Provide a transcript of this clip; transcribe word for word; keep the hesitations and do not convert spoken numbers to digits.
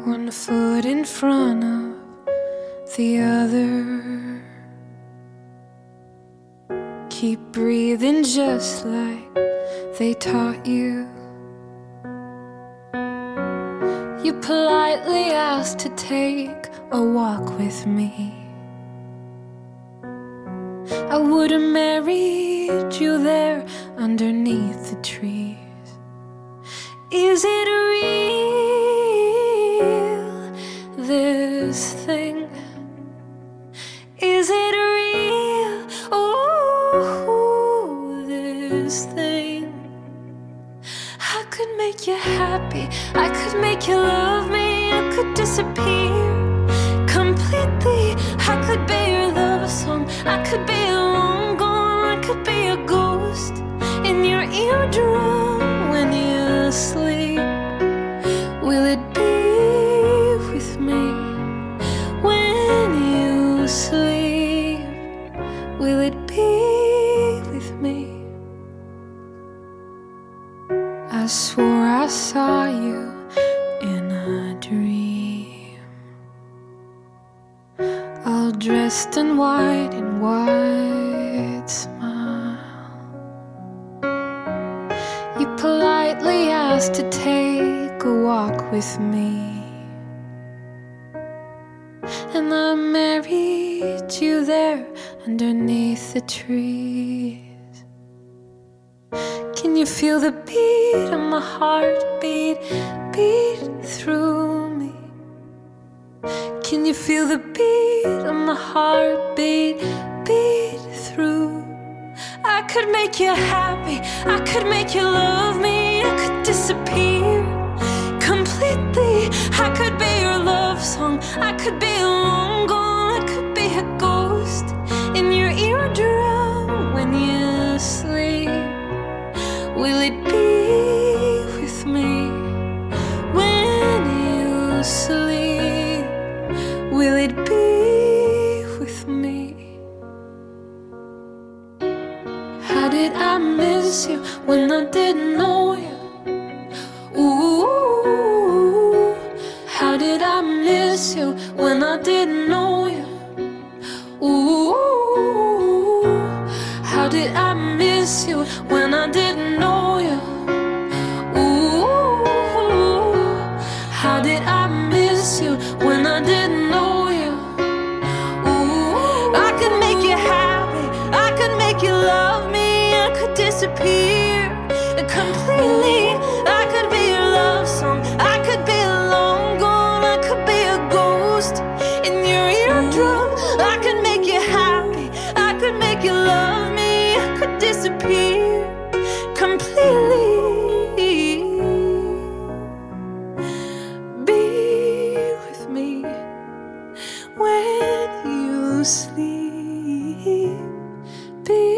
one foot in front of the other. Keep breathing just like they taught you. You politely asked to take a walk with me. I would have married you there underneath the trees. Is it real, this thing? Is it real, oh, this thing? I could make you happy, I could make you love me, I could disappear completely. I could be your love song, I could be long gone, I could be a ghost in your eardrum when you sleep. Will it be with me when you sleep? Will it be with me? I swore I saw you in a dream, all dressed in white and white smile. You politely asked to take a walk with me, and I married you there underneath the trees. Can you feel the beat of my heartbeat beat through me? Can you feel the beat of my heartbeat beat through? I could make you happy, I could make you love me, I could disappear completely. I could be your love song, I could be long gone, I could be a ghost in your eardrum when you sleep. Will it be with me when you sleep? Will it be with me? How did I miss you when I didn't know you? Ooh, how did I miss you when I didn't know you? Ooh, how did I miss you when I didn't know you? Ooh, how did I miss you when I didn't know you? Ooh, I could make you happy, I could make you love me, I could disappear completely. I could be your love song, I could be long gone, I could be a ghost in your eardrum. I could make you happy, I could make you love me, I could disappear completely. Be with me when you sleep. Be